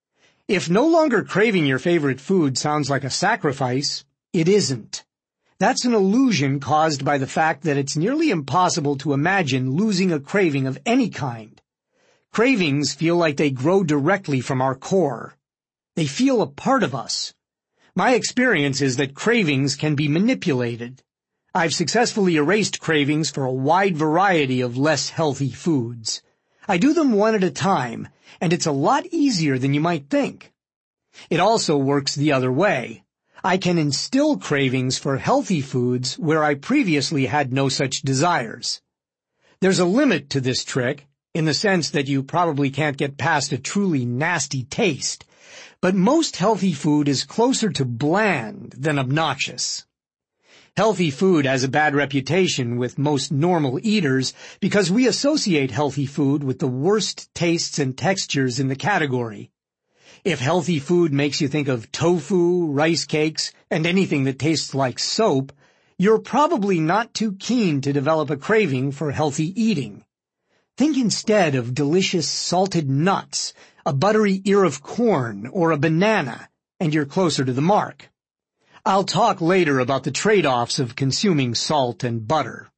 If no longer craving your favorite food sounds like a sacrifice, it isn't. That's an illusion caused by the fact that it's nearly impossible to imagine losing a craving of any kind. Cravings feel like they grow directly from our core. They feel a part of us. My experience is that cravings can be manipulated. I've successfully erased cravings for a wide variety of less healthy foods. I do them one at a time, and it's a lot easier than you might think. It also works the other way. I can instill cravings for healthy foods where I previously had no such desires. There's a limit to this trick, in the sense that you probably can't get past a truly nasty taste, but most healthy food is closer to bland than obnoxious. Healthy food has a bad reputation with most normal eaters because we associate healthy food with the worst tastes and textures in the category. If healthy food makes you think of tofu, rice cakes, and anything that tastes like soap, you're probably not too keen to develop a craving for healthy eating. Think instead of delicious salted nuts, a buttery ear of corn, or a banana, and you're closer to the mark. I'll talk later about the trade-offs of consuming salt and butter.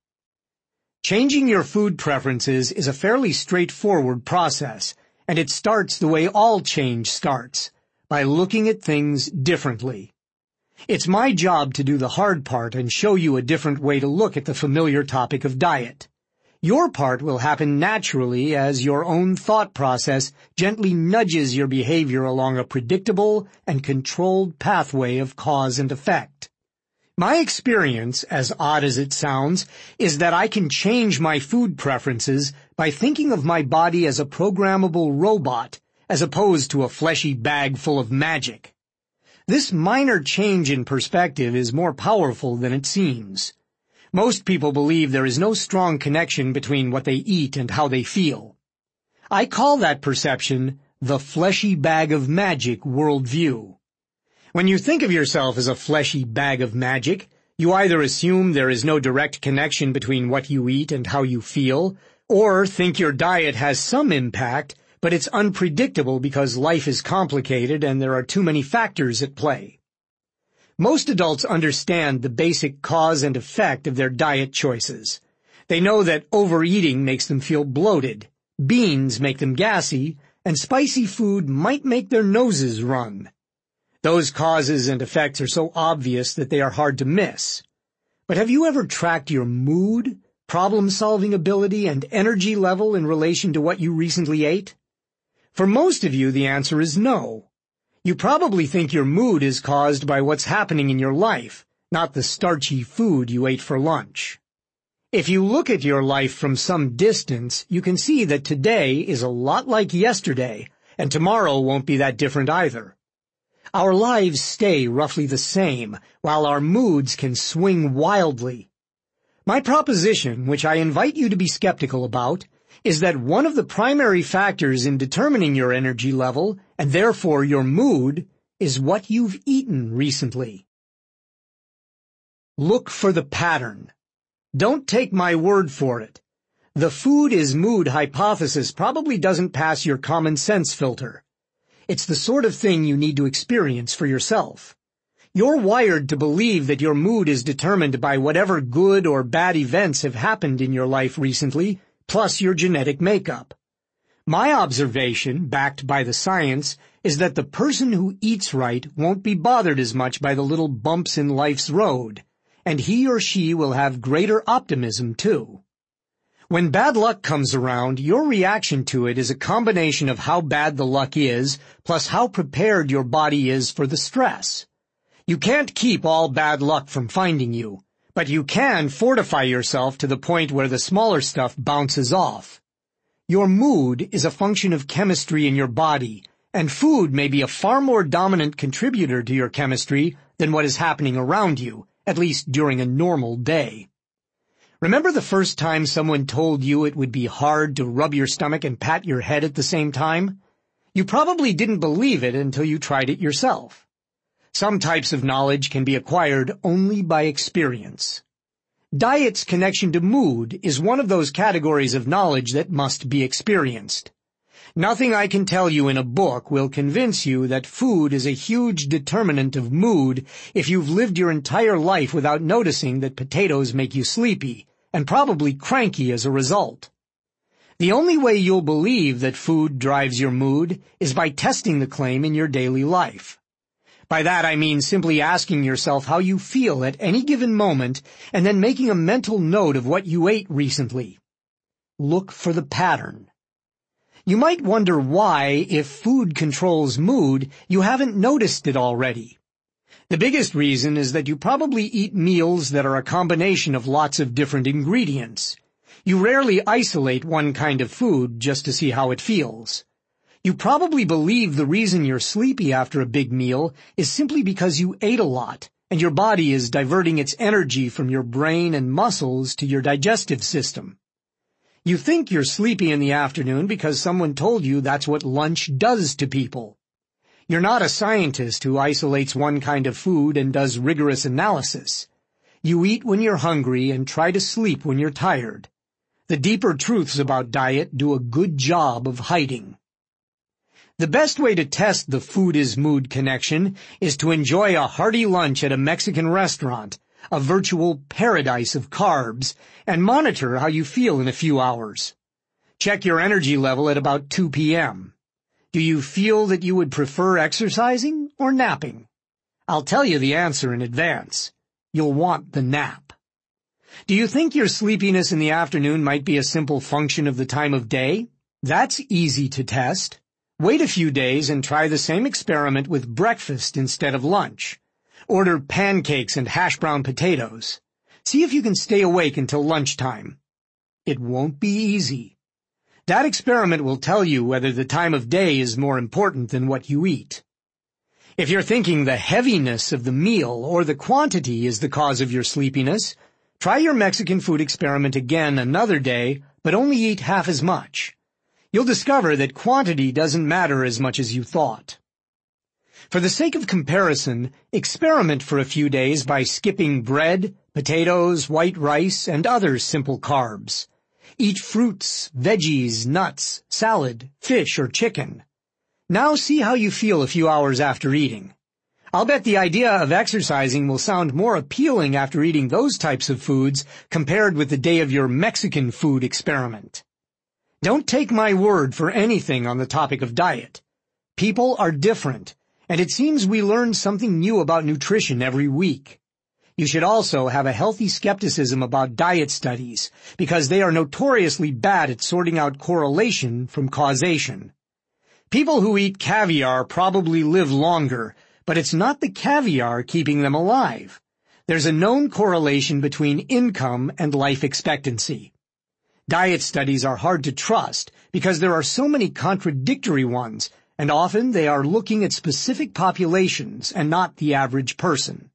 Changing your food preferences is a fairly straightforward process, and it starts the way all change starts, by looking at things differently. It's my job to do the hard part and show you a different way to look at the familiar topic of diet. Your part will happen naturally as your own thought process gently nudges your behavior along a predictable and controlled pathway of cause and effect. My experience, as odd as it sounds, is that I can change my food preferences by thinking of my body as a programmable robot, as opposed to a fleshy bag full of magic. This minor change in perspective is more powerful than it seems. Most people believe there is no strong connection between what they eat and how they feel. I call that perception the fleshy bag of magic worldview. When you think of yourself as a fleshy bag of magic, you either assume there is no direct connection between what you eat and how you feel, or think your diet has some impact, but it's unpredictable because life is complicated and there are too many factors at play. Most adults understand the basic cause and effect of their diet choices. They know that overeating makes them feel bloated, beans make them gassy, and spicy food might make their noses run. Those causes and effects are so obvious that they are hard to miss. But have you ever tracked your mood, problem-solving ability, and energy level in relation to what you recently ate? For most of you, the answer is no. You probably think your mood is caused by what's happening in your life, not the starchy food you ate for lunch. If you look at your life from some distance, you can see that today is a lot like yesterday, and tomorrow won't be that different either. Our lives stay roughly the same, while our moods can swing wildly. My proposition, which I invite you to be skeptical about, is that one of the primary factors in determining your energy level, and therefore your mood, is what you've eaten recently. Look for the pattern. Don't take my word for it. The food is mood hypothesis probably doesn't pass your common sense filter. It's the sort of thing you need to experience for yourself. You're wired to believe that your mood is determined by whatever good or bad events have happened in your life recently, plus your genetic makeup. My observation, backed by the science, is that the person who eats right won't be bothered as much by the little bumps in life's road, and he or she will have greater optimism too. When bad luck comes around, your reaction to it is a combination of how bad the luck is, plus how prepared your body is for the stress. You can't keep all bad luck from finding you, but you can fortify yourself to the point where the smaller stuff bounces off. Your mood is a function of chemistry in your body, and food may be a far more dominant contributor to your chemistry than what is happening around you, at least during a normal day. Remember the first time someone told you it would be hard to rub your stomach and pat your head at the same time? You probably didn't believe it until you tried it yourself. Some types of knowledge can be acquired only by experience. Diet's connection to mood is one of those categories of knowledge that must be experienced. Nothing I can tell you in a book will convince you that food is a huge determinant of mood if you've lived your entire life without noticing that potatoes make you sleepy, and probably cranky as a result. The only way you'll believe that food drives your mood is by testing the claim in your daily life. By that I mean simply asking yourself how you feel at any given moment and then making a mental note of what you ate recently. Look for the pattern. You might wonder why, if food controls mood, you haven't noticed it already. The biggest reason is that you probably eat meals that are a combination of lots of different ingredients. You rarely isolate one kind of food just to see how it feels. You probably believe the reason you're sleepy after a big meal is simply because you ate a lot, and your body is diverting its energy from your brain and muscles to your digestive system. You think you're sleepy in the afternoon because someone told you that's what lunch does to people. You're not a scientist who isolates one kind of food and does rigorous analysis. You eat when you're hungry and try to sleep when you're tired. The deeper truths about diet do a good job of hiding. The best way to test the food is mood connection is to enjoy a hearty lunch at a Mexican restaurant, a virtual paradise of carbs, and monitor how you feel in a few hours. Check your energy level at about 2 p.m. Do you feel that you would prefer exercising or napping? I'll tell you the answer in advance. You'll want the nap. Do you think your sleepiness in the afternoon might be a simple function of the time of day? That's easy to test. Wait a few days and try the same experiment with breakfast instead of lunch. Order pancakes and hash brown potatoes. See if you can stay awake until lunchtime. It won't be easy. That experiment will tell you whether the time of day is more important than what you eat. If you're thinking the heaviness of the meal or the quantity is the cause of your sleepiness, try your Mexican food experiment again another day, but only eat half as much. You'll discover that quantity doesn't matter as much as you thought. For the sake of comparison, experiment for a few days by skipping bread, potatoes, white rice, and other simple carbs. Eat fruits, veggies, nuts, salad, fish, or chicken. Now see how you feel a few hours after eating. I'll bet the idea of exercising will sound more appealing after eating those types of foods compared with the day of your Mexican food experiment. Don't take my word for anything on the topic of diet. People are different, and it seems we learn something new about nutrition every week. You should also have a healthy skepticism about diet studies, because they are notoriously bad at sorting out correlation from causation. People who eat caviar probably live longer, but it's not the caviar keeping them alive. There's a known correlation between income and life expectancy. Diet studies are hard to trust because there are so many contradictory ones, and often they are looking at specific populations and not the average person.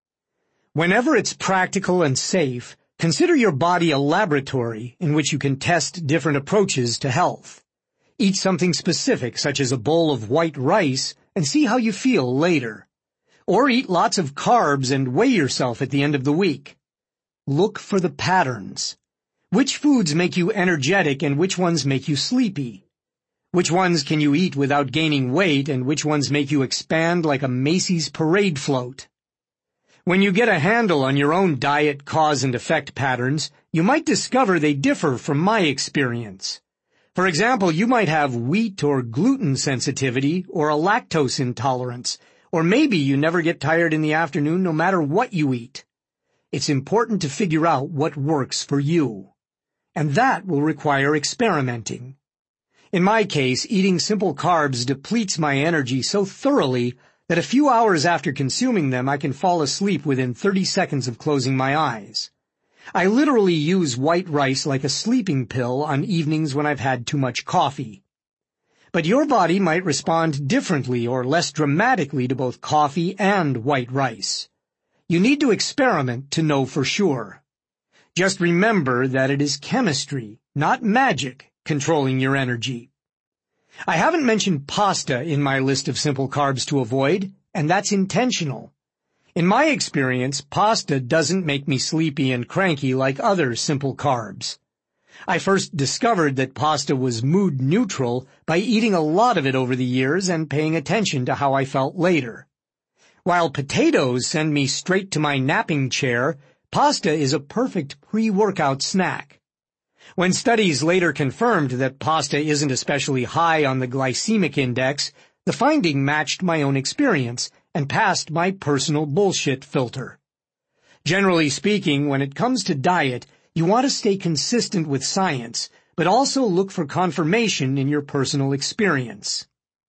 Whenever it's practical and safe, consider your body a laboratory in which you can test different approaches to health. Eat something specific, such as a bowl of white rice, and see how you feel later. Or eat lots of carbs and weigh yourself at the end of the week. Look for the patterns. Which foods make you energetic and which ones make you sleepy? Which ones can you eat without gaining weight and which ones make you expand like a Macy's parade float? When you get a handle on your own diet cause and effect patterns, you might discover they differ from my experience. For example, you might have wheat or gluten sensitivity or a lactose intolerance, or maybe you never get tired in the afternoon no matter what you eat. It's important to figure out what works for you. And that will require experimenting. In my case, eating simple carbs depletes my energy so thoroughly that a few hours after consuming them I can fall asleep within 30 seconds of closing my eyes. I literally use white rice like a sleeping pill on evenings when I've had too much coffee. But your body might respond differently or less dramatically to both coffee and white rice. You need to experiment to know for sure. Just remember that it is chemistry, not magic, controlling your energy. I haven't mentioned pasta in my list of simple carbs to avoid, and that's intentional. In my experience, pasta doesn't make me sleepy and cranky like other simple carbs. I first discovered that pasta was mood neutral by eating a lot of it over the years and paying attention to how I felt later. While potatoes send me straight to my napping chair, pasta is a perfect pre-workout snack. When studies later confirmed that pasta isn't especially high on the glycemic index, the finding matched my own experience and passed my personal bullshit filter. Generally speaking, when it comes to diet, you want to stay consistent with science, but also look for confirmation in your personal experience.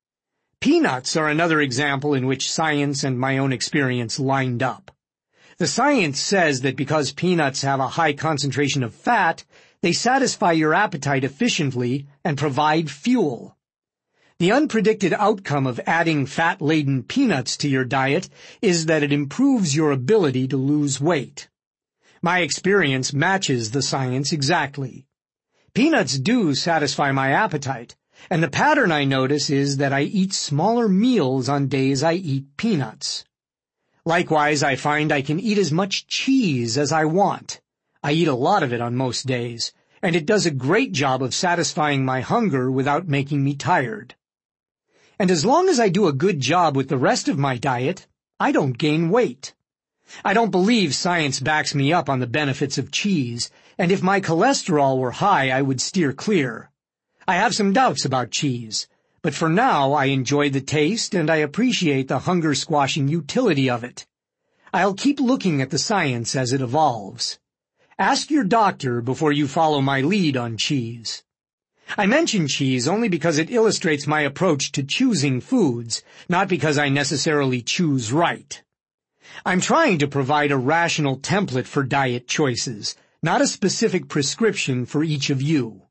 Peanuts are another example in which science and my own experience lined up. The science says that because peanuts have a high concentration of fat, they satisfy your appetite efficiently and provide fuel. The unpredicted outcome of adding fat-laden peanuts to your diet is that it improves your ability to lose weight. My experience matches the science exactly. Peanuts do satisfy my appetite, and the pattern I notice is that I eat smaller meals on days I eat peanuts. Likewise, I find I can eat as much cheese as I want. I eat a lot of it on most days, and it does a great job of satisfying my hunger without making me tired. And as long as I do a good job with the rest of my diet, I don't gain weight. I don't believe science backs me up on the benefits of cheese, and if my cholesterol were high, I would steer clear. I have some doubts about cheese, but for now I enjoy the taste and I appreciate the hunger-squashing utility of it. I'll keep looking at the science as it evolves. Ask your doctor before you follow my lead on cheese. I mention cheese only because it illustrates my approach to choosing foods, not because I necessarily choose right. I'm trying to provide a rational template for diet choices, not a specific prescription for each of you.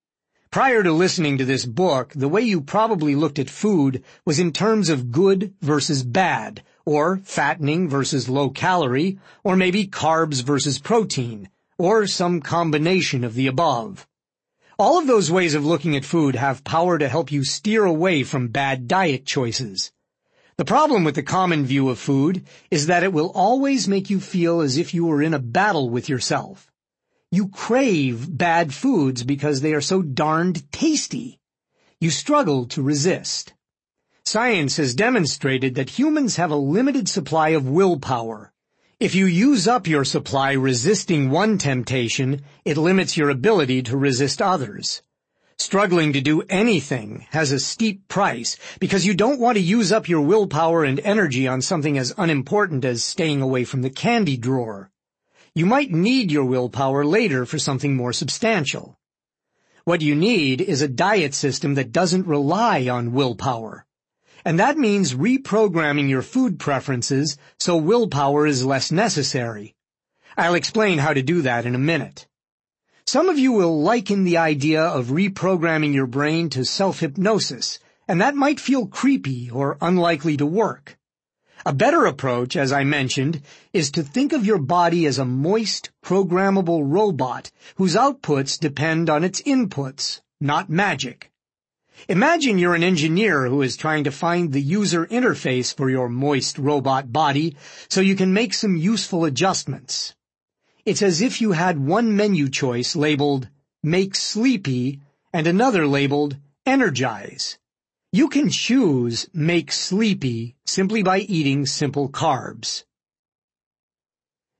Prior to listening to this book, the way you probably looked at food was in terms of good versus bad, or fattening versus low calorie, or maybe carbs versus protein, or some combination of the above. All of those ways of looking at food have power to help you steer away from bad diet choices. The problem with the common view of food is that it will always make you feel as if you were in a battle with yourself. You crave bad foods because they are so darned tasty. You struggle to resist. Science has demonstrated that humans have a limited supply of willpower. If you use up your supply resisting one temptation, it limits your ability to resist others. Struggling to do anything has a steep price because you don't want to use up your willpower and energy on something as unimportant as staying away from the candy drawer. You might need your willpower later for something more substantial. What you need is a diet system that doesn't rely on willpower. And that means reprogramming your food preferences so willpower is less necessary. I'll explain how to do that in a minute. Some of you will liken the idea of reprogramming your brain to self-hypnosis, and that might feel creepy or unlikely to work. A better approach, as I mentioned, is to think of your body as a moist, programmable robot whose outputs depend on its inputs, not magic. Imagine you're an engineer who is trying to find the user interface for your moist robot body so you can make some useful adjustments. It's as if you had one menu choice labeled Make Sleepy and another labeled Energize. You can choose Make Sleepy simply by eating simple carbs.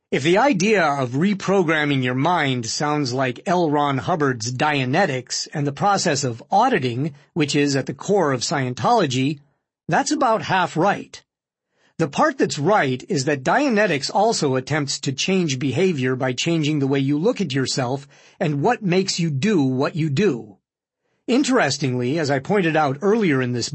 If the idea of reprogramming your mind sounds like L. Ron Hubbard's Dianetics and the process of auditing, which is at the core of Scientology, that's about half right. The part that's right is that Dianetics also attempts to change behavior by changing the way you look at yourself and what makes you do what you do. Interestingly, as I pointed out earlier in this